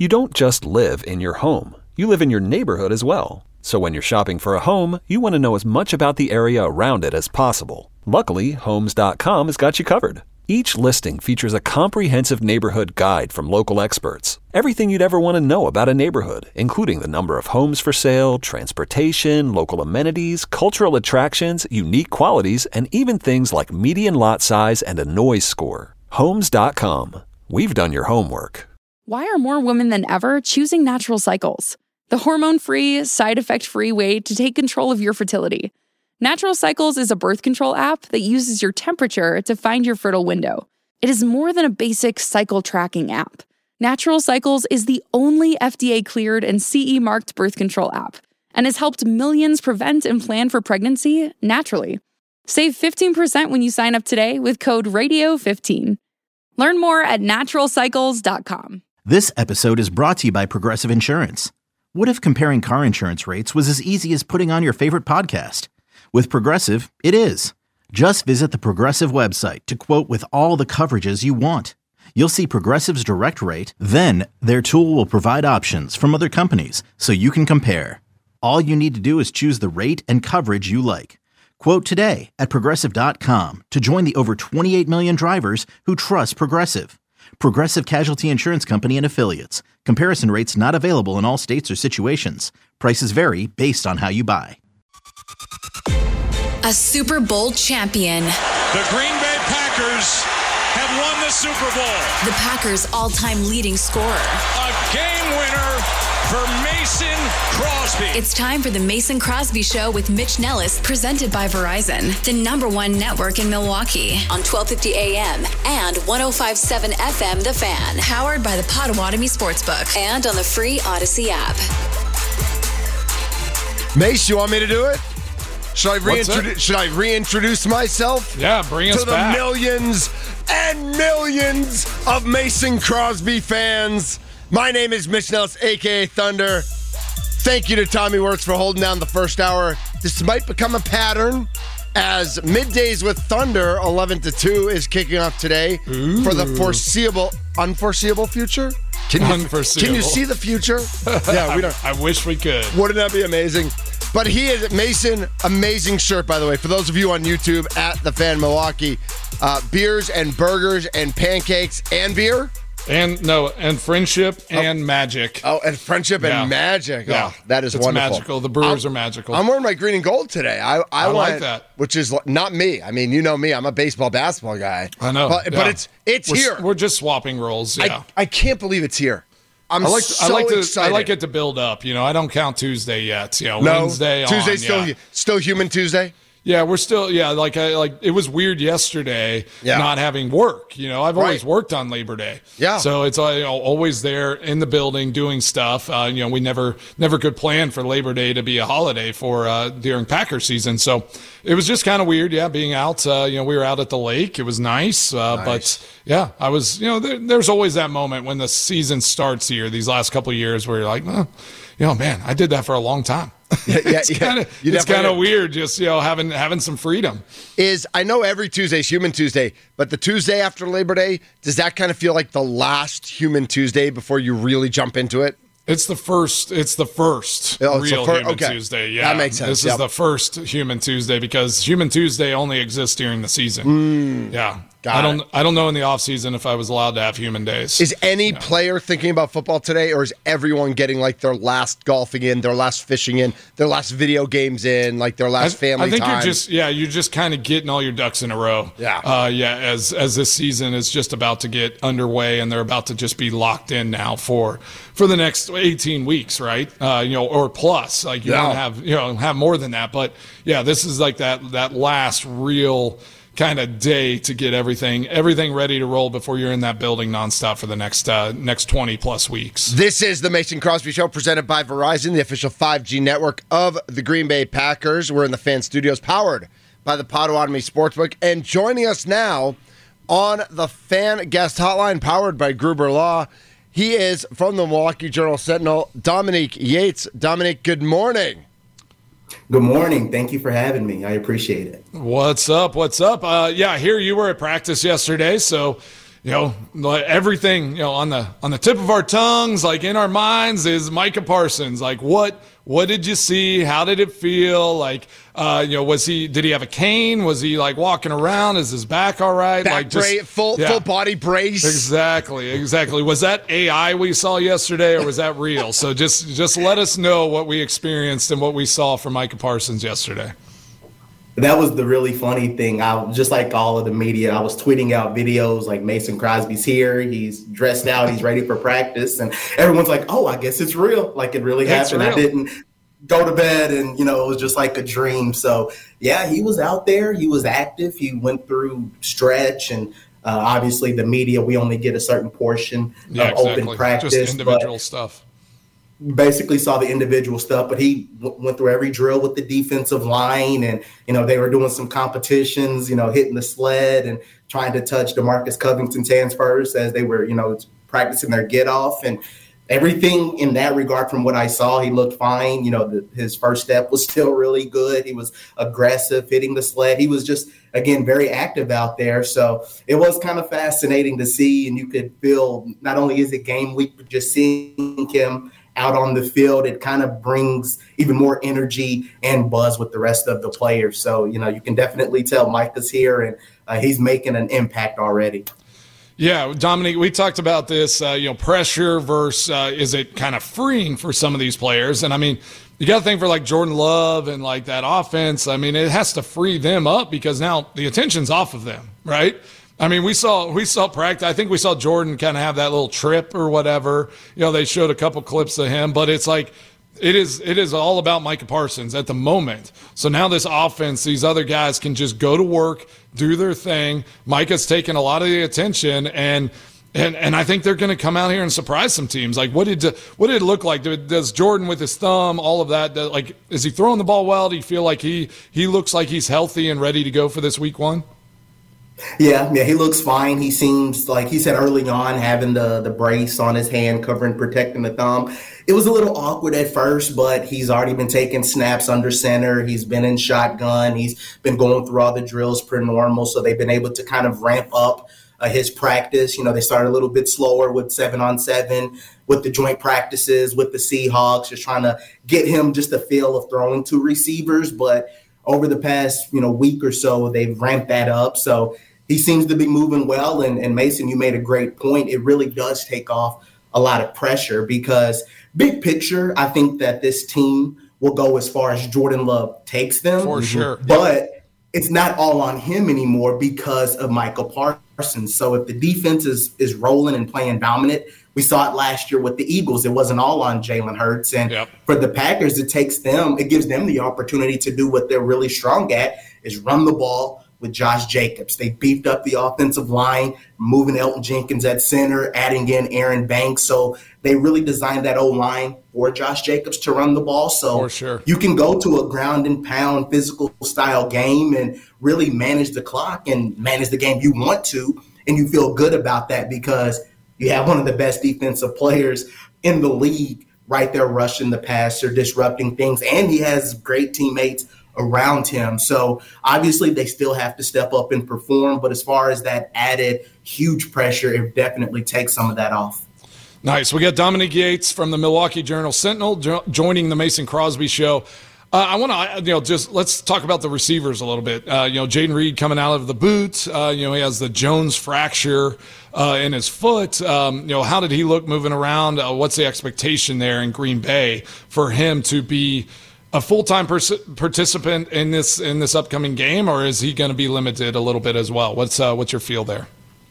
You don't just live in your home. You live in your neighborhood as well. So when you're shopping for a home, you want to know as much about the area around it as possible. Luckily, Homes.com has got you covered. Each listing features a comprehensive neighborhood guide from local experts. Everything you'd ever want to know about a neighborhood, including the number of homes for sale, transportation, local amenities, cultural attractions, unique qualities, and even things like median lot size and a noise score. Homes.com. We've done your homework. Why are more women than ever choosing Natural Cycles? The hormone-free, side-effect-free way to take control of your fertility. Natural Cycles is a birth control app that uses your temperature to find your fertile window. It is more than a basic cycle tracking app. Natural Cycles is the only FDA-cleared and CE-marked birth control app and has helped millions prevent and plan for pregnancy naturally. Save 15% when you sign up today with code RADIO15. Learn more at naturalcycles.com. This episode is brought to you by Progressive Insurance. What if comparing car insurance rates was as easy as putting on your favorite podcast? With Progressive, it is. Just visit the Progressive website to quote with all the coverages you want. You'll see Progressive's direct rate, then their tool will provide options from other companies so you can compare. All you need to do is choose the rate and coverage you like. Quote today at Progressive.com to join the over 28 million drivers who trust Progressive. Progressive Casualty Insurance Company and Affiliates. Comparison rates not available in all states or situations. Prices vary based on how you buy. A Super Bowl champion. The Green Bay Packers have won the Super Bowl. The Packers' all-time leading scorer. A game winner for Mason Crosby. It's time for the Mason Crosby Show with Mitch Nellis, presented by Verizon, the #1 network in Milwaukee, on 1250 AM and 105.7 FM The Fan, powered by the Potawatomi Sportsbook, and on the free Odyssey app. Mace, you want me to do it? Should I reintroduce myself? Yeah, bring us back. To the millions and millions of Mason Crosby fans. My name is Mitch Nellis, a.k.a. Thunder. Thank you to Tommy Wirtz for holding down the first hour. This might become a pattern as Middays with Thunder, 11 to 2, is kicking off today. Ooh. For the unforeseeable future? Can you see the future? Yeah, we don't. I wish we could. Wouldn't that be amazing? But he is, Mason, amazing shirt, by the way. For those of you on YouTube, at The Fan Milwaukee, beers and burgers and pancakes and beer. And friendship and magic. Oh, and friendship and magic. Yeah. Oh, that is wonderful. Magical. The Brewers are magical. I'm wearing my green and gold today. I like that. Which is not me. I mean, you know me. I'm a basketball guy. I know. But it's here. We're just swapping roles. Yeah. I can't believe it's here. I like it to build up. You know, I don't count Tuesday yet. You know, Wednesday Tuesday's on. still Human Tuesday. Yeah, we're still it was weird yesterday not having work. You know, I've always worked on Labor Day. Yeah. So it's always there in the building doing stuff. We never could plan for Labor Day to be a holiday for during Packer season. So it was just kind of weird, being out. We were out at the lake. It was nice. But yeah, I was, there's always that moment when the season starts here, these last couple of years, where you're like, man, I did that for a long time. It's kind of weird just having some freedom. I know every Tuesday is Human Tuesday, but the Tuesday after Labor Day, does that kind of feel like the last Human Tuesday before you really jump into it? It's the first real Human Tuesday. Yeah, that makes sense. This is the first Human Tuesday because Human Tuesday only exists during the season. I don't know in the off season if I was allowed to have human days. Is any player thinking about football today, or is everyone getting like their last golfing in, their last fishing in, their last video games in, like their last family time? I think you're just kind of getting all your ducks in a row. As this season is just about to get underway and they're about to just be locked in now for the next 18 weeks, right? Or plus. Like you don't have more than that, but this is like that last real kind of day to get everything ready to roll before you're in that building nonstop for the next 20 plus weeks. This is the Mason Crosby Show presented by Verizon, the official 5G network of the Green Bay Packers. We're in the Fan Studios powered by the Potawatomi Sportsbook. And joining us now on the Fan Guest Hotline powered by Gruber Law, he is from the Milwaukee Journal-Sentinel, Dominique Yates. Dominique, good morning. Good morning. Thank you for having me. I appreciate it. What's up? Here you were at practice yesterday, so like everything, on the tip of our tongues, like in our minds, is Micah Parsons. Like, what did you see? How did it feel? Like, did he have a cane? Was he like walking around? Is his back all right? Full body brace. Exactly. Was that AI we saw yesterday, or was that real? So just let us know what we experienced and what we saw from Micah Parsons yesterday. That was the really funny thing. I just like all of the media, I was tweeting out videos like Mason Crosby's here. He's dressed out. He's ready for practice. And everyone's like, oh, I guess it's real. Like it really happened. I didn't go to bed and, it was just like a dream. So, yeah, he was out there. He was active. He went through stretch and obviously the media, we only get a certain portion of open practice. Just individual stuff. Basically saw the individual stuff, but he went through every drill with the defensive line, and they were doing some competitions, hitting the sled and trying to touch DeMarcus Covington's hands first as they were, practicing their get off, and everything in that regard. From what I saw, he looked fine. His first step was still really good. He was aggressive, hitting the sled. He was just, again, very active out there. So it was kind of fascinating to see, and you could feel not only is it game week, but just seeing him out on the field, it kind of brings even more energy and buzz with the rest of the players. So, you can definitely tell Micah's here and he's making an impact already. Yeah, Dominique, we talked about this, pressure versus is it kind of freeing for some of these players? And, I mean, you got to think for like Jordan Love and like that offense, I mean, it has to free them up because now the attention's off of them, right? I mean, we saw practice. I think we saw Jordan kind of have that little trip or whatever. They showed a couple clips of him, but it's like it is all about Micah Parsons at the moment. So now this offense, these other guys can just go to work, do their thing. Micah's taking a lot of the attention, and I think they're going to come out here and surprise some teams. Like, what did it look like? Does Jordan with his thumb, all of that? Like, is he throwing the ball well? Do you feel like he looks like he's healthy and ready to go for this week one? Yeah, he looks fine. He seems like he said early on having the brace on his hand, covering, protecting the thumb. It was a little awkward at first, but he's already been taking snaps under center. He's been in shotgun. He's been going through all the drills per normal, so they've been able to kind of ramp up his practice. They started a little bit slower with 7-on-7, with the joint practices with the Seahawks, just trying to get him just a feel of throwing to receivers. But over the past, week or so, they've ramped that up. So he seems to be moving well. And Mason, you made a great point. It really does take off a lot of pressure because big picture, I think that this team will go as far as Jordan Love takes them. For sure. But it's not all on him anymore because of Micah Parsons. So if the defense is rolling and playing dominant, we saw it last year with the Eagles. It wasn't all on Jalen Hurts. And for the Packers, it gives them the opportunity to do what they're really strong at, is run the ball with Josh Jacobs. They beefed up the offensive line, moving Elton Jenkins at center, adding in Aaron Banks. So they really designed that O-line for Josh Jacobs to run the ball. So you can go to a ground and pound physical style game and really manage the clock and manage the game you want to. And you feel good about that because you have one of the best defensive players in the league right there rushing the passer, disrupting things, and he has great teammates around him. So obviously they still have to step up and perform, but as far as that added huge pressure, it definitely takes some of that off. Nice. We got Dominique Yates from the Milwaukee Journal-Sentinel joining the Mason Crosby Show. I want to, just let's talk about the receivers a little bit. Jayden Reed coming out of the boot. He has the Jones fracture in his foot. How did he look moving around? What's the expectation there in Green Bay for him to be a full-time participant in this upcoming game, or is he going to be limited a little bit as well? What's your feel there?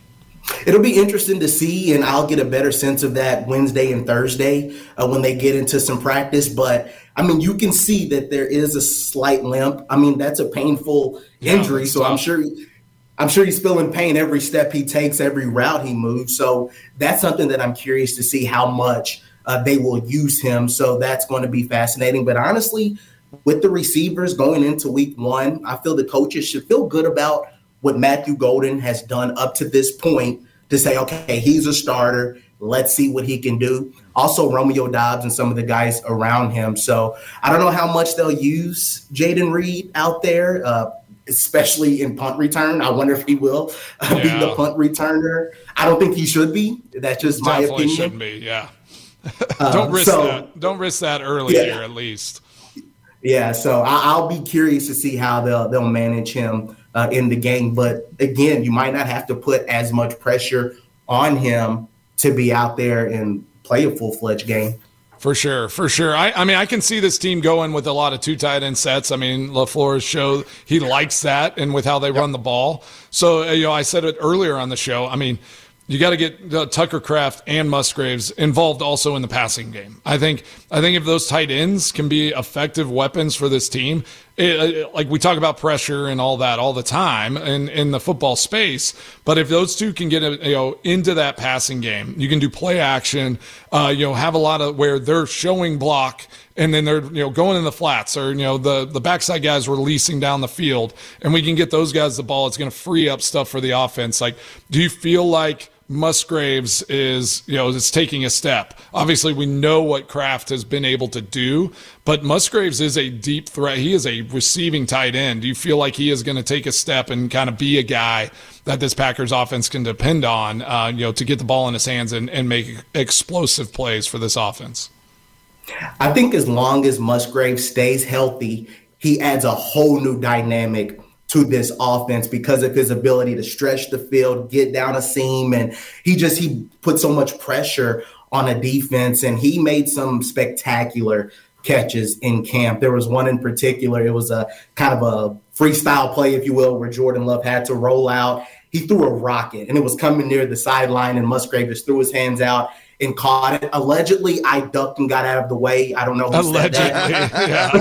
It'll be interesting to see, and I'll get a better sense of that Wednesday and Thursday when they get into some practice. But, I mean, you can see that there is a slight limp. I mean, that's a painful injury, so I'm sure he's feeling pain every step he takes, every route he moves. So that's something that I'm curious to see how much they will use him. So that's going to be fascinating. But honestly, with the receivers going into week one, I feel the coaches should feel good about what Matthew Golden has done up to this point to say, okay, he's a starter. Let's see what he can do. Also, Romeo Doubs and some of the guys around him. So I don't know how much they'll use Jayden Reed out there. especially in punt return. I wonder if he will be the punt returner. I don't think he should be. That's just my opinion. Shouldn't be, yeah. Don't risk that. Don't risk that early here, at least. Yeah, so I'll be curious to see how they'll manage him in the game. But again, you might not have to put as much pressure on him to be out there and play a full-fledged game. For sure. I mean, I can see this team going with a lot of 2 tight end sets. I mean, LaFleur showed he likes that, and with how they run the ball. So, I said it earlier on the show. I mean, you got to get Tucker Kraft and Musgraves involved also in the passing game. I think if those tight ends can be effective weapons for this team, like we talk about pressure and all that all the time in the football space, but if those two can get into that passing game, you can do play action, have a lot of where they're showing block and then they're going in the flats, or the backside guys releasing down the field, and we can get those guys the ball. It's going to free up stuff for the offense. Like, do you feel like Musgraves is taking a step? Obviously, we know what Kraft has been able to do, but Musgraves is a deep threat. He is a receiving tight end. Do you feel like he is going to take a step and kind of be a guy that this Packers offense can depend on, to get the ball in his hands and make explosive plays for this offense? I think as long as Musgraves stays healthy, he adds a whole new dynamic to this offense because of his ability to stretch the field, get down a seam, and he put so much pressure on a defense, and he made some spectacular catches in camp. There was one in particular. It was a kind of a freestyle play, if you will, where Jordan Love had to roll out. He threw a rocket, and it was coming near the sideline, and Musgraves just threw his hands out and caught it. Allegedly, I ducked and got out of the way. I don't know who said that.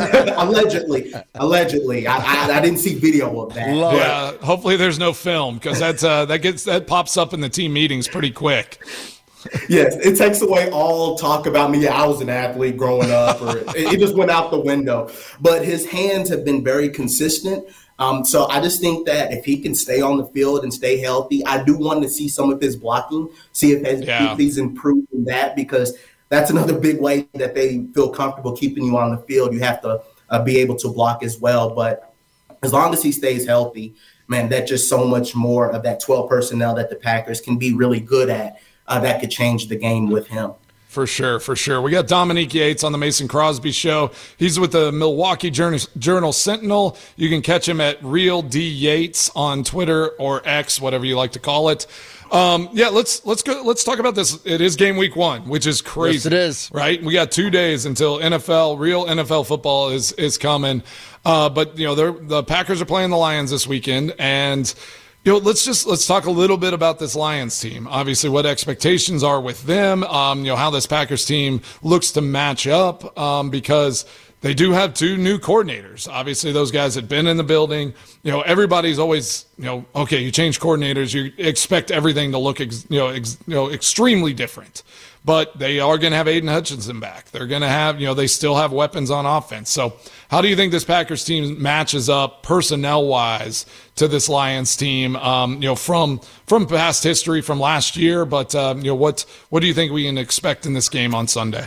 Yeah. Allegedly. I didn't see video of that. Hopefully there's no film, because that pops up in the team meetings pretty quick. Yes, it takes away all talk about me. I was an athlete growing up, or it just went out the window. But his hands have been very consistent. So I just think that if he can stay on the field and stay healthy, I do want to see some of his blocking, see if he's improved in that, because that's another big way that they feel comfortable keeping you on the field. You have to be able to block as well. But as long as he stays healthy, man, that's just so much more of that 12 personnel that the Packers can be really good at that could change the game with him. For sure. We got Dominique Yates on the Mason Crosby Show. He's with the Milwaukee Journal Sentinel. You can catch him at Real D Yates on Twitter or X, whatever you like to call it. Let's go. Let's talk about this. It is game week 1, which is crazy. Yes, it is. Right? We got 2 days until real NFL football is coming. But the Packers are playing the Lions this weekend, and let's talk a little bit about this Lions team. Obviously, what expectations are with them. How this Packers team looks to match up. Because they do have 2 new coordinators. Obviously, those guys had been in the building. Everybody's always, okay, you change coordinators, you expect everything to look, extremely different. But they are going to have Aiden Hutchinson back. They're going to have, they still have weapons on offense. So how do you think this Packers team matches up personnel-wise to this Lions team, from past history from last year? But, what do you think we can expect in this game on Sunday?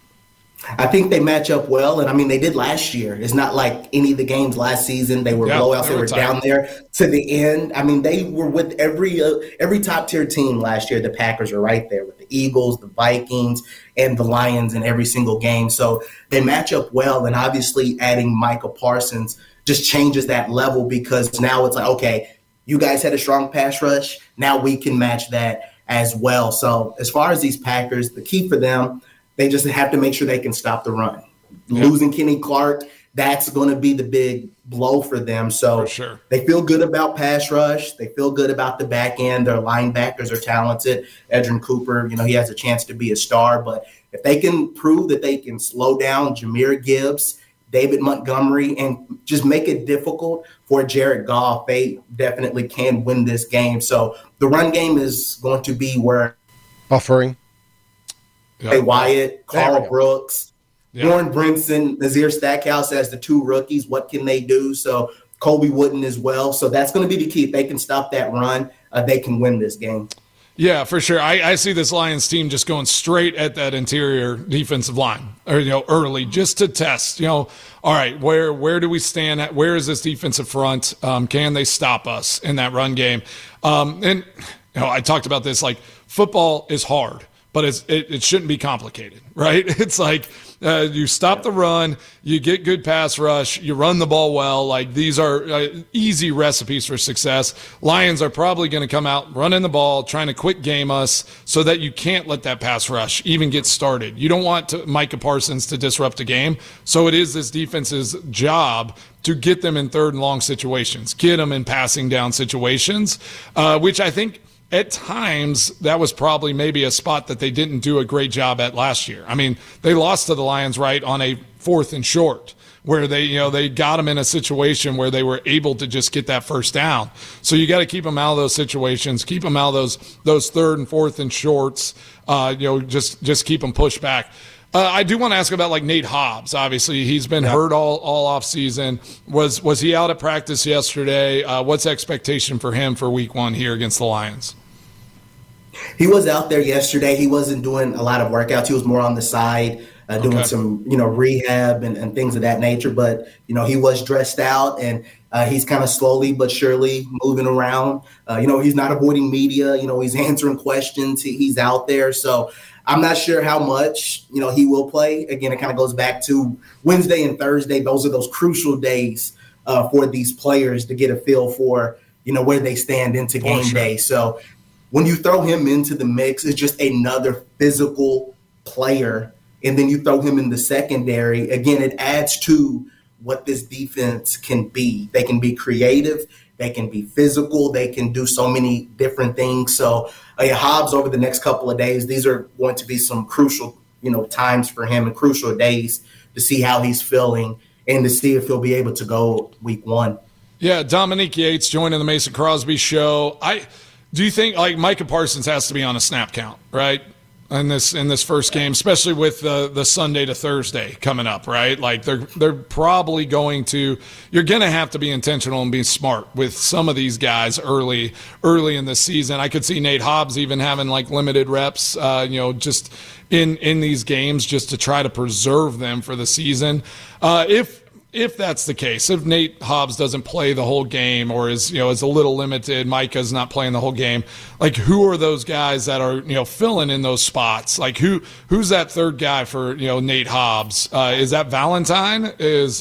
I think they match up well, and I mean they did last year. It's not like any of the games last season they were blowouts. They were down there to the end. I mean they were with every top tier team last year. The Packers are right there with the Eagles, the Vikings, and the Lions in every single game. So they match up well, and obviously adding Micah Parsons just changes that level, because now it's like, okay, you guys had a strong pass rush. Now we can match that as well. So as far as these Packers, the key for them, they just have to make sure they can stop the run. Yeah. Losing Kenny Clark, that's going to be the big blow for them. So They feel good about pass rush. They feel good about the back end. Their linebackers are talented. Edgerrin Cooper, he has a chance to be a star. But if they can prove that they can slow down Jahmyr Gibbs, David Montgomery, and just make it difficult for Jared Goff, they definitely can win this game. So the run game is going to be where buffering. Trey Wyatt, Carl Brooks, Warren Brinson, Nazir Stackhouse as the 2 rookies. What can they do? So Colby Wooden as well. So that's going to be the key. If they can stop that run, they can win this game. Yeah, for sure. I see this Lions team just going straight at that interior defensive line, or early, just to test. All right, where do we stand at? Where is this defensive front? Can they stop us in that run game? And I talked about this. Like, football is hard, but it shouldn't be complicated, right? It's like you stop the run, you get good pass rush, you run the ball well. Like, these are easy recipes for success. Lions are probably going to come out running the ball, trying to quick game us so that you can't let that pass rush even get started. You don't want Micah Parsons to disrupt a game. So it is this defense's job to get them in third and long situations, get them in passing down situations, which I think at times that was probably maybe a spot that they didn't do a great job at last year. I mean, they lost to the Lions right on a 4th and short where they got them in a situation where they were able to just get that first down. So you got to keep them out of those situations, keep them out of those 3rd and 4th and shorts, just keep them pushed back. I do want to ask about Nate Hobbs. Obviously, he's been hurt all off season. Was he out at practice yesterday? What's the expectation for him for Week 1 here against the Lions? He was out there yesterday. He wasn't doing a lot of workouts. He was more on the side, doing some rehab and things of that nature. But he was dressed out, and he's kind of slowly but surely moving around. He's not avoiding media. He's answering questions. He's out there. So I'm not sure how much, he will play. Again, it kind of goes back to Wednesday and Thursday. Those are those crucial days for these players to get a feel for, where they stand into game day. So when you throw him into the mix, it's just another physical player. And then you throw him in the secondary. Again, it adds to what this defense can be. They can be creative. They can be physical. They can do so many different things. So Hobbs, over the next couple of days, these are going to be some crucial, times for him and crucial days to see how he's feeling and to see if he'll be able to go Week 1. Yeah, Dominique Yates joining the Mason Crosby Show. Do you think Micah Parsons has to be on a snap count, right? In this first game, especially with the Sunday to Thursday coming up, right? They're probably going to. You're going to have to be intentional and be smart with some of these guys early in the season. I could see Nate Hobbs even having limited reps, just in these games, just to try to preserve them for the season. If that's the case, if Nate Hobbs doesn't play the whole game or is a little limited, Micah's not playing the whole game, who are those guys that are filling in those spots? Who's that third guy for Nate Hobbs? Is that Valentine? Is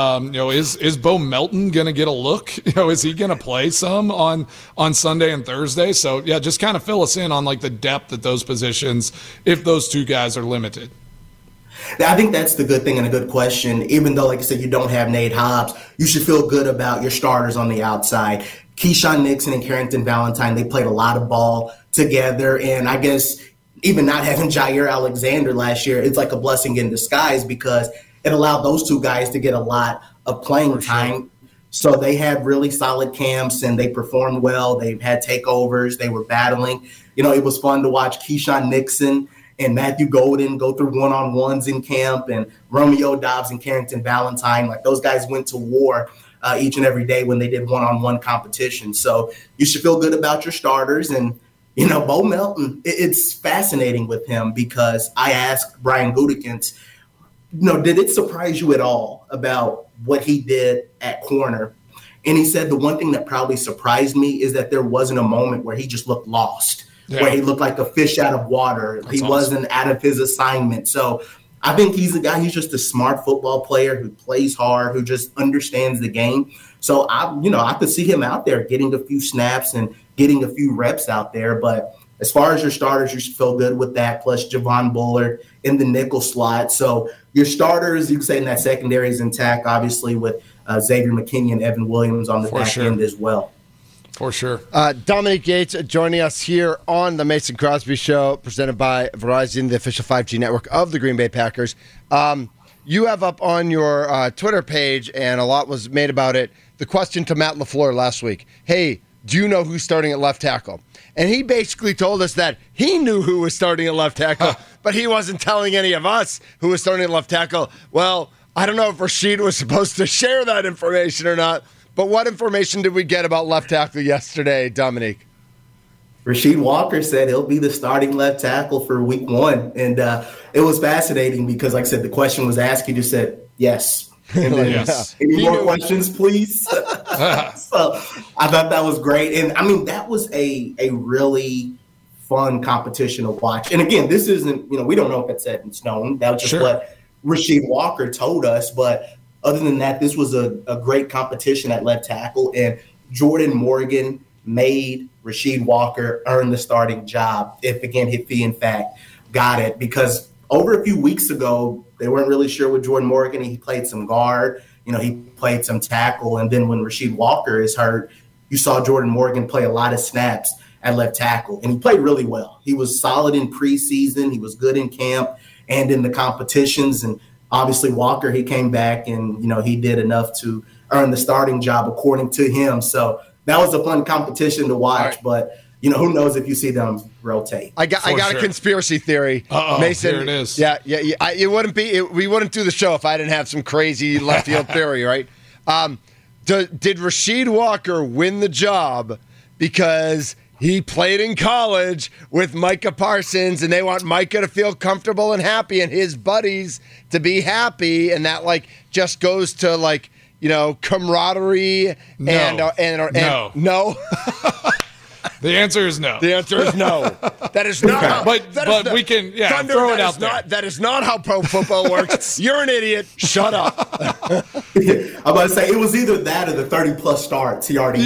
Bo Melton going to get a look? Is he going to play some on Sunday and Thursday? So yeah, just kind of fill us in on the depth at those positions if those two guys are limited. I think that's the good thing and a good question. Even though, like I said, you don't have Nate Hobbs, you should feel good about your starters on the outside. Keyshawn Nixon and Carrington Valentine, they played a lot of ball together. And I guess even not having Jair Alexander last year, it's like a blessing in disguise because it allowed those two guys to get a lot of playing time. So they had really solid camps and they performed well. They've had takeovers. They were battling. It was fun to watch Keyshawn Nixon and Matthew Golden go through one-on-ones in camp, and Romeo Doubs and Carrington Valentine. Those guys went to war each and every day when they did one-on-one competition. So you should feel good about your starters. And, Bo Melton, it's fascinating with him because I asked Brian Gutekunst, did it surprise you at all about what he did at corner? And he said the one thing that probably surprised me is that there wasn't a moment where he just looked lost. Yeah. Where he looked like a fish out of water. He wasn't out of his assignment. So I think he's a guy, he's just a smart football player who plays hard, who just understands the game. So I could see him out there getting a few snaps and getting a few reps out there. But as far as your starters, you should feel good with that, plus Javon Bullard in the nickel slot. So your starters, you can say in that secondary is intact, obviously, with Xavier McKinney and Evan Williams on the back end as well. For sure. Dominique Yates joining us here on the Mason Crosby Show, presented by Verizon, the official 5G network of the Green Bay Packers. You have up on your Twitter page, and a lot was made about it, the question to Matt LaFleur last week. Hey, do you know who's starting at left tackle? And he basically told us that he knew who was starting at left tackle, but he wasn't telling any of us who was starting at left tackle. Well, I don't know if Rashid was supposed to share that information or not. But what information did we get about left tackle yesterday, Dominique? Rasheed Walker said he'll be the starting left tackle for week 1. And it was fascinating because, like I said, the question was asked. He just said, yes. And then, Yes. Any more questions, please? So I thought that was great. And, I mean, that was a really fun competition to watch. And, again, this isn't, we don't know if it's set in stone. That was just what Rasheed Walker told us. But other than that, this was a great competition at left tackle. And Jordan Morgan made Rasheed Walker earn the starting job if he in fact got it, because over a few weeks ago they weren't really sure with Jordan Morgan. He played some guard, he played some tackle, and then when Rasheed Walker is hurt, you saw Jordan Morgan play a lot of snaps at left tackle, and he played really well. He was solid in preseason, he was good in camp and in the competitions, and obviously Walker, he came back and he did enough to earn the starting job according to him. So that was a fun competition to watch, right. But who knows if you see them rotate. I got a conspiracy theory. Mason, here it is. Yeah. We wouldn't do the show if I didn't have some crazy left field theory, right? Did Rasheed Walker win the job because he played in college with Micah Parsons, and they want Micah to feel comfortable and happy, and his buddies to be happy, and that just goes to camaraderie and no. The answer is no. The answer is no. That is not. But we can Thunder, throw it out there. That is not how pro football works. You're an idiot. Shut up. I'm about to say it was either that or the 30-plus starts he already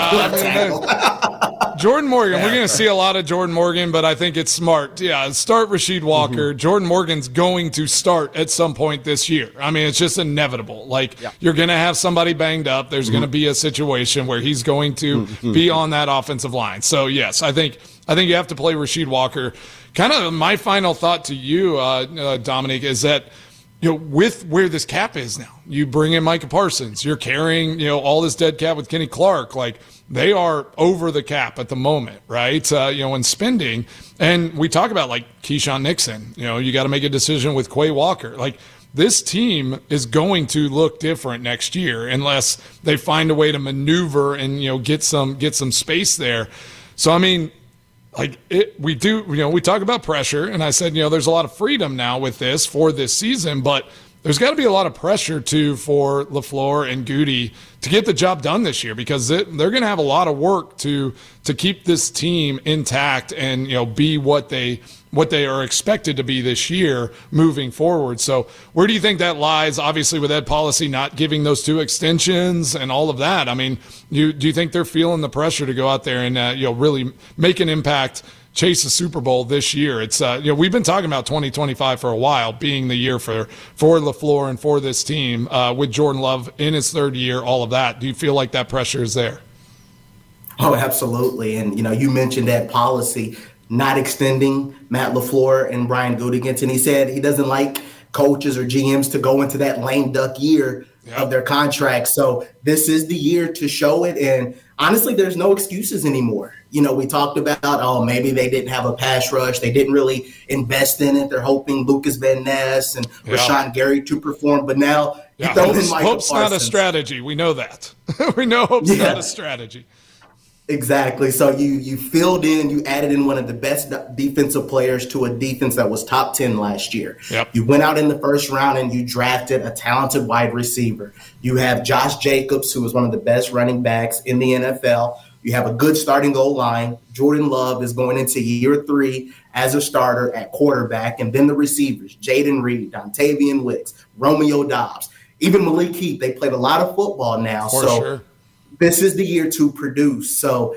had. Jordan Morgan, we're going to see a lot of Jordan Morgan, but I think it's smart. Yeah, start Rasheed Walker. Mm-hmm. Jordan Morgan's going to start at some point this year. I mean, it's just inevitable. You're going to have somebody banged up. There's going to be a situation where he's going to be on that offensive line. So, yes, I think you have to play Rasheed Walker. Kind of my final thought to you, Dominic, is that with where this cap is now, you bring in Micah Parsons, you're carrying, all this dead cap with Kenny Clark. They are over the cap at the moment, right? In spending. And we talk about Keyshawn Nixon, you got to make a decision with Quay Walker. This team is going to look different next year unless they find a way to maneuver and, get some space there. So, I mean, we talk about pressure, and I said, there's a lot of freedom now with this for this season, but there's got to be a lot of pressure too for LaFleur and Goody to get the job done this year, because they're going to have a lot of work to keep this team intact and be what they are expected to be this year moving forward. So where do you think that lies? Obviously, with Ed Policy not giving those 2 extensions and all of that, I mean, do you think they're feeling the pressure to go out there and really make an impact, chase a Super Bowl this year? It's we've been talking about 2025 for a while being the year for LaFleur and for this team with Jordan Love in his 3rd year, all of that. Do you feel like that pressure is there? Oh, absolutely. And you mentioned that Policy not extending Matt LaFleur and Brian Gutekunst, and he said he doesn't like coaches or GMs to go into that lame duck year of their contract. So this is the year to show it. And honestly, there's no excuses anymore. We talked about, maybe they didn't have a pass rush. They didn't really invest in it. They're hoping Lucas Van Ness and Rashawn Gary to perform. But now you throw in Micah Hope's Parsons. Not a strategy. We know that. We know hope's not a strategy. Exactly. So you filled in, you added in one of the best defensive players to a defense that was top 10 last year. Yep. You went out in the first round and you drafted a talented wide receiver. You have Josh Jacobs, who is one of the best running backs in the NFL. You have a good starting goal line. Jordan Love is going into year 3 as a starter at quarterback. And then the receivers, Jaden Reed, Dontavian Wicks, Romeo Doubs, even Malik Heath. They played a lot of football now. For sure. This is the year to produce. So,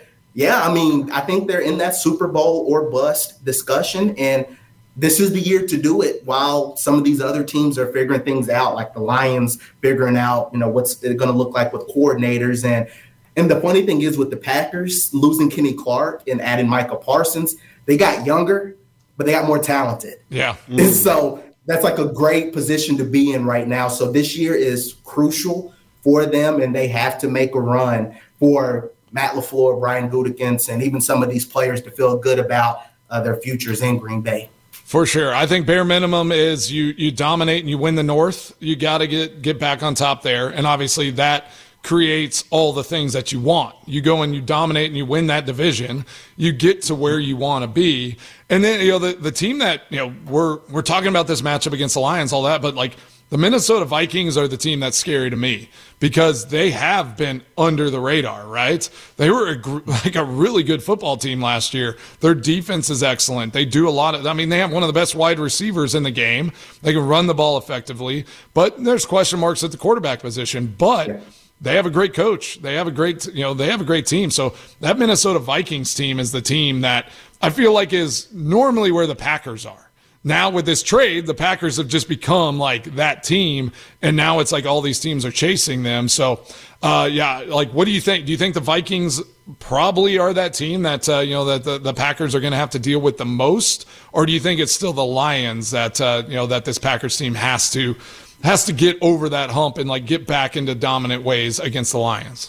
I think they're in that Super Bowl or bust discussion, and this is the year to do it while some of these other teams are figuring things out, like the Lions figuring out, what's it going to look like with coordinators. And the funny thing is with the Packers, losing Kenny Clark and adding Micah Parsons, they got younger, but they got more talented. Yeah. And so that's a great position to be in right now. So this year is crucial for them, and they have to make a run for Matt LaFleur, Brian Gutekunst, and even some of these players to feel good about their futures in Green Bay. For sure. I think bare minimum is you dominate and you win the North. You got to get back on top there, and obviously that creates all the things that you want. You go and you dominate and you win that division, you get to where you want to be. And then, the team that, we're talking about this matchup against the Lions, all that, but like the Minnesota Vikings are the team that's scary to me because they have been under the radar, right? They were a really good football team last year. Their defense is excellent. They do a lot of, they have one of the best wide receivers in the game. They can run the ball effectively, but there's question marks at the quarterback position, but they have a great coach. They have a great team. So that Minnesota Vikings team is the team that I feel like is normally where the Packers are. Now with this trade, the Packers have just become like that team, and now it's like all these teams are chasing them. So, what do you think? Do you think the Vikings probably are that team that that the Packers are going to have to deal with the most, or do you think it's still the Lions that that this Packers team has to get over that hump and like get back into dominant ways against the Lions?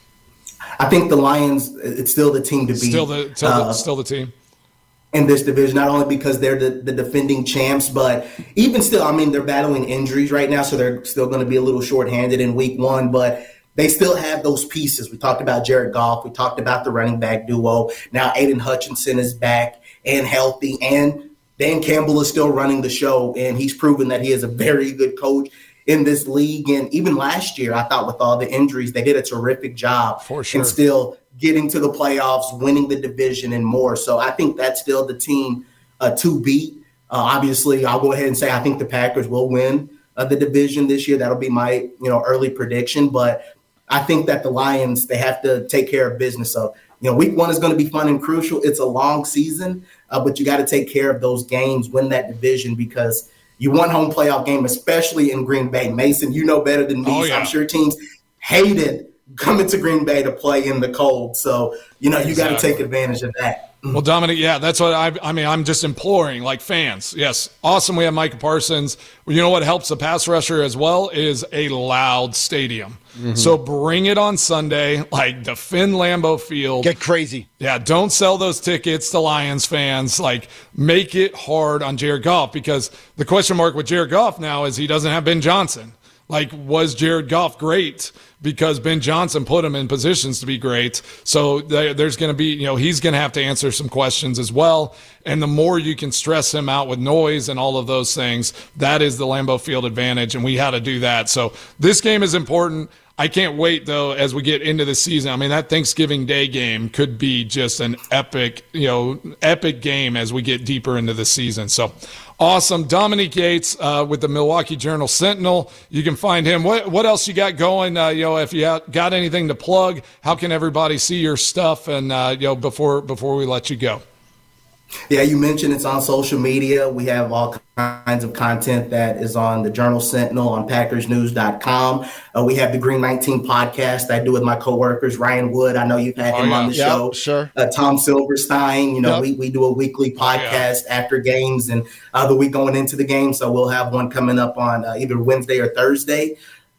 I think the Lions, it's still the team to beat. Still the team in this division, not only because they're the defending champs, but even still, they're battling injuries right now, so they're still going to be a little shorthanded in week one, but they still have those pieces. We talked about Jared Goff. We talked about the running back duo. Now Aiden Hutchinson is back and healthy, and Dan Campbell is still running the show, and he's proven that he is a very good coach in this league. And even last year, I thought with all the injuries, they did a terrific job for sure, and still getting to the playoffs, winning the division and more. So I think that's still the team to beat. Obviously, I'll go ahead and say I think the Packers will win the division this year. That'll be my early prediction. But I think that the Lions, they have to take care of business. So, week one is going to be fun and crucial. It's a long season, but you got to take care of those games, win that division, because you won home playoff game, especially in Green Bay. Mason, you know better than me. Oh, yeah. I'm sure teams hated coming to Green Bay to play in the cold. So, you got to take advantage of that. Well, Dominic, that's what I'm just imploring, like fans. Yes, awesome. We have Micah Parsons. You know what helps the pass rusher as well is a loud stadium. Mm-hmm. So bring it on Sunday, like defend Lambeau Field. Get crazy. Yeah, don't sell those tickets to Lions fans. Like make it hard on Jared Goff, because the question mark with Jared Goff now is he doesn't have Ben Johnson. Like, was Jared Goff great because Ben Johnson put him in positions to be great? So there's going to be, he's going to have to answer some questions as well. And the more you can stress him out with noise and all of those things, that is the Lambeau Field advantage, and we had to do that. So this game is important. I can't wait, though, as we get into the season. That Thanksgiving Day game could be just an epic game as we get deeper into the season. So awesome. Dominique Yates with the Milwaukee Journal-Sentinel. You can find him. What else you got going? If you got anything to plug, how can everybody see your stuff? And before we let you go. Yeah, you mentioned it's on social media. We have all kinds of content that is on the Journal-Sentinel on PackersNews.com. We have the Green 19 podcast I do with my coworkers, Ryan Wood. I know you've had him on the show. Sure. Tom Silverstein. We do a weekly podcast after games and the week going into the game. So we'll have one coming up on either Wednesday or Thursday.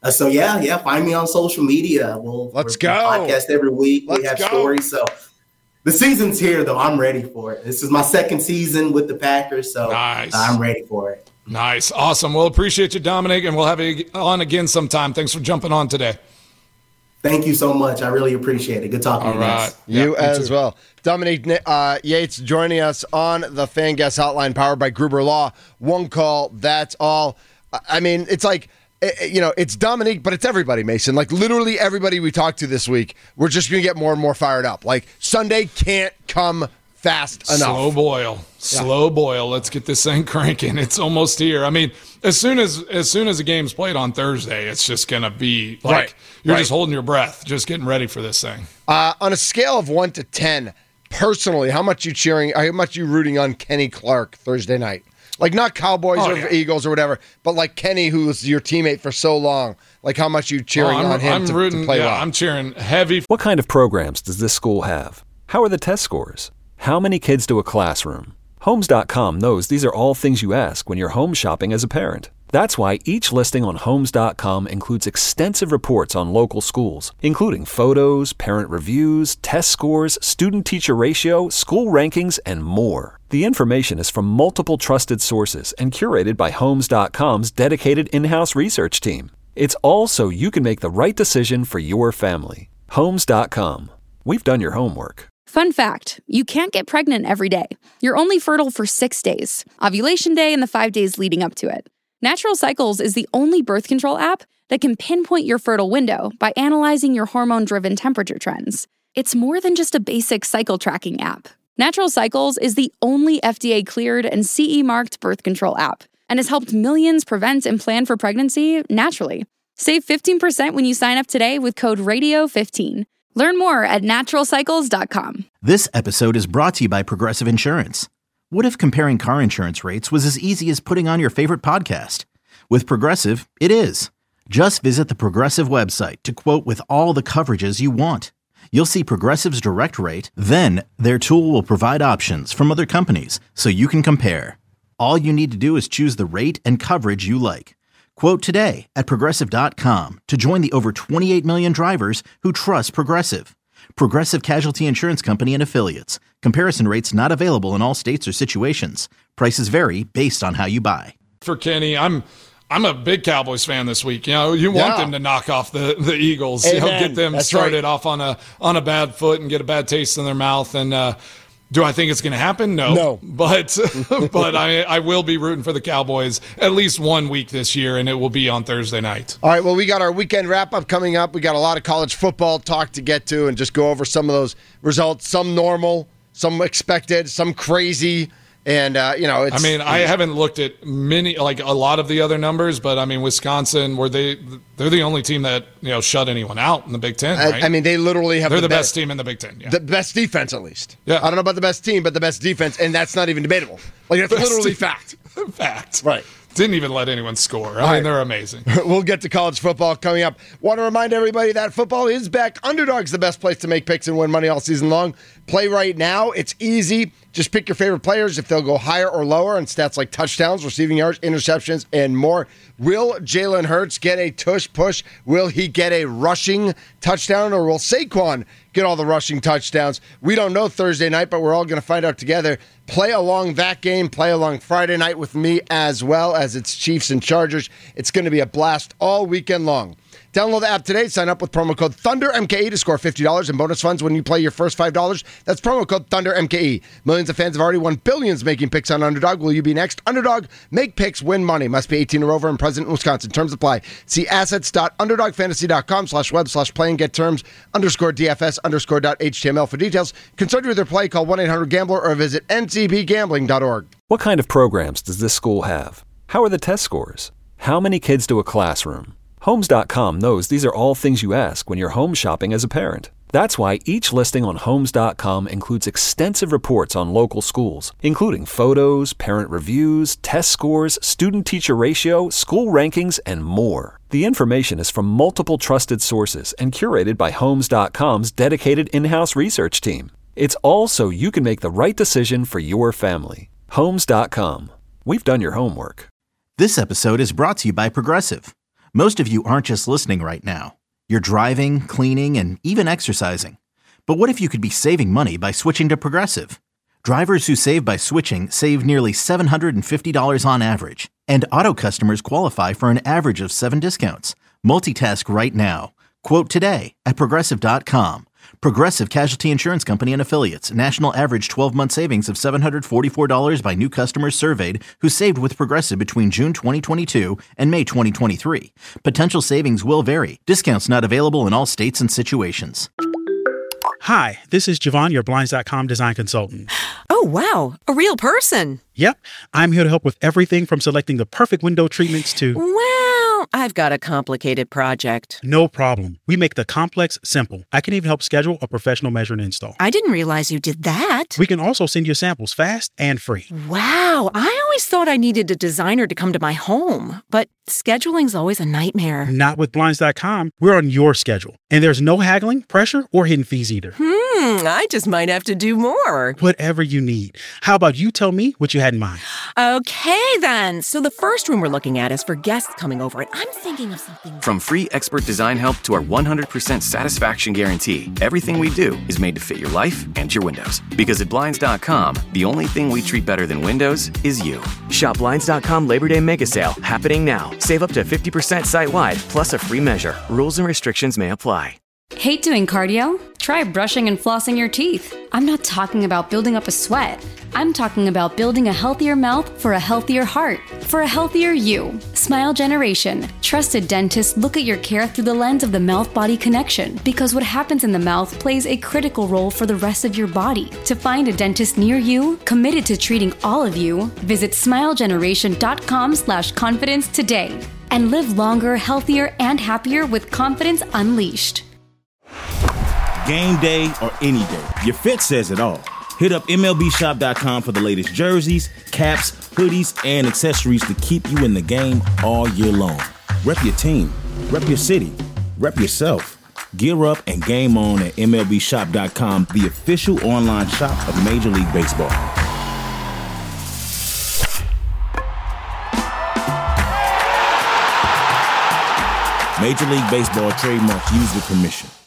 Find me on social media. Let's go. Podcast every week. We have stories. So the season's here, though. I'm ready for it. This is my second season with the Packers, so nice. I'm ready for it. Nice. Awesome. Well, appreciate you, Dominic, and we'll have you on again sometime. Thanks for jumping on today. Thank you so much. I really appreciate it. Good talking to you guys. You as well. Dominique Yates joining us on the Fan Guest Hotline powered by Gruber Law. One call, that's all. It's like, it's Dominique, but it's everybody, Mason. Like, literally everybody we talked to this week, we're just going to get more and more fired up. Like, Sunday can't come fast enough. Slow boil. Let's get this thing cranking. It's almost here. As soon as the game's played on Thursday, it's just going to be like you're just holding your breath, just getting ready for this thing. On a scale of 1 to 10, personally, how much you rooting on Kenny Clark Thursday night? Like, not Cowboys or Eagles or whatever, but like Kenny, who was your teammate for so long. Like, how much you cheering on him to play well? I'm cheering heavy. What kind of programs does this school have? How are the test scores? How many kids do a classroom? Homes.com knows these are all things you ask when you're home shopping as a parent. That's why each listing on Homes.com includes extensive reports on local schools, including photos, parent reviews, test scores, student-teacher ratio, school rankings, and more. The information is from multiple trusted sources and curated by Homes.com's dedicated in-house research team. It's all so you can make the right decision for your family. Homes.com. We've done your homework. Fun fact, you can't get pregnant every day. You're only fertile for 6 days, ovulation day and the 5 days leading up to it. Natural Cycles is the only birth control app that can pinpoint your fertile window by analyzing your hormone-driven temperature trends. It's more than just a basic cycle tracking app. Natural Cycles is the only FDA-cleared and CE-marked birth control app and has helped millions prevent and plan for pregnancy naturally. Save 15% when you sign up today with code RADIO15. Learn more at naturalcycles.com. This episode is brought to you by Progressive Insurance. What if comparing car insurance rates was as easy as putting on your favorite podcast? With Progressive, it is. Just visit the Progressive website to quote with all the coverages you want. You'll see Progressive's direct rate, then their tool will provide options from other companies so you can compare. All you need to do is choose the rate and coverage you like. Quote today at Progressive.com to join the over 28 million drivers who trust Progressive. Progressive Casualty Insurance Company and Affiliates. Comparison rates not available in all states or situations. Prices vary based on how you buy. For Kenny, I'm a big Cowboys fan this week. You know, you want them to knock off the Eagles. You know, get them started off on a bad foot and get a bad taste in their mouth. And do I think it's going to happen? No. But I will be rooting for the Cowboys at least 1 week this year, and it will be on Thursday night. All right, well, we got our weekend wrap-up coming up. We got a lot of college football talk to get to and just go over some of those results, some normal, some expected, some crazy. And, it's... I mean, I haven't looked at a lot of the other numbers, but, I mean, Wisconsin, they're the only team that, shut anyone out in the Big Ten, right? I mean, they literally have They're the best team in the Big Ten, yeah. The best defense, at least. Yeah. I don't know about the best team, but the best defense, and that's not even debatable. Like, that's literally fact. Fact. Right. Didn't even let anyone score. I mean, they're amazing. We'll get to college football coming up. Want to remind everybody that football is back. Underdog's the best place to make picks and win money all season long. Play right now. It's easy. Just pick your favorite players if they'll go higher or lower on stats like touchdowns, receiving yards, interceptions, and more. Will Jalen Hurts get a tush push? Will he get a rushing touchdown, or will Saquon get all the rushing touchdowns? We don't know Thursday night, but we're all going to find out together. Play along that game. Play along Friday night with me as well, as it's Chiefs and Chargers. It's going to be a blast all weekend long. Download the app today. Sign up with promo code ThunderMKE to score $50 in bonus funds when you play your first $5. That's promo code ThunderMKE. Millions of fans have already won billions making picks on Underdog. Will you be next? Underdog, make picks, win money. Must be 18 or over and present in Wisconsin. Terms apply. See assets.underdogfantasy.com/web/play and get terms _DFS_.html for details. Concerned with their play, call 1-800-GAMBLER or visit ncbgambling.org. What kind of programs does this school have? How are the test scores? How many kids do a classroom? Homes.com knows these are all things you ask when you're home shopping as a parent. That's why each listing on Homes.com includes extensive reports on local schools, including photos, parent reviews, test scores, student-teacher ratio, school rankings, and more. The information is from multiple trusted sources and curated by Homes.com's dedicated in-house research team. It's all so you can make the right decision for your family. Homes.com. We've done your homework. This episode is brought to you by Progressive. Most of you aren't just listening right now. You're driving, cleaning, and even exercising. But what if you could be saving money by switching to Progressive? Drivers who save by switching save nearly $750 on average. And auto customers qualify for an average of 7 discounts. Multitask right now. Quote today at Progressive.com. Progressive Casualty Insurance Company and Affiliates. National average 12-month savings of $744 by new customers surveyed who saved with Progressive between June 2022 and May 2023. Potential savings will vary. Discounts not available in all states and situations. Hi, this is Javon, your Blinds.com design consultant. Oh, wow. A real person. Yep. I'm here to help with everything from selecting the perfect window treatments to... Well, I've got a complicated project. No problem. We make the complex simple. I can even help schedule a professional measure and install. I didn't realize you did that. We can also send you samples fast and free. Wow. I always thought I needed a designer to come to my home, but scheduling's always a nightmare. Not with Blinds.com. We're on your schedule. And there's no haggling, pressure, or hidden fees either. I just might have to do more. Whatever you need. How about you tell me what you had in mind? Okay, then. So the first room we're looking at is for guests coming over, and I'm thinking of something... From free expert design help to our 100% satisfaction guarantee, everything we do is made to fit your life and your windows. Because at Blinds.com, the only thing we treat better than windows is you. Shop Blinds.com Labor Day Mega Sale, happening now. Save up to 50% site-wide, plus a free measure. Rules and restrictions may apply. Hate doing cardio? Try brushing and flossing your teeth. I'm not talking about building up a sweat. I'm talking about building a healthier mouth for a healthier heart, for a healthier you. Smile Generation. Trusted dentists look at your care through the lens of the mouth-body connection, because what happens in the mouth plays a critical role for the rest of your body. To find a dentist near you, committed to treating all of you, visit smilegeneration.com/confidence today. And live longer, healthier, and happier with confidence unleashed. Game day or any day, your fit says it all. Hit up MLBshop.com for the latest jerseys, caps, hoodies, and accessories to keep you in the game all year long. Rep your team, rep your city, rep yourself. Gear up and game on at MLBshop.com, the official online shop of Major League Baseball. Major League Baseball trademark used with permission.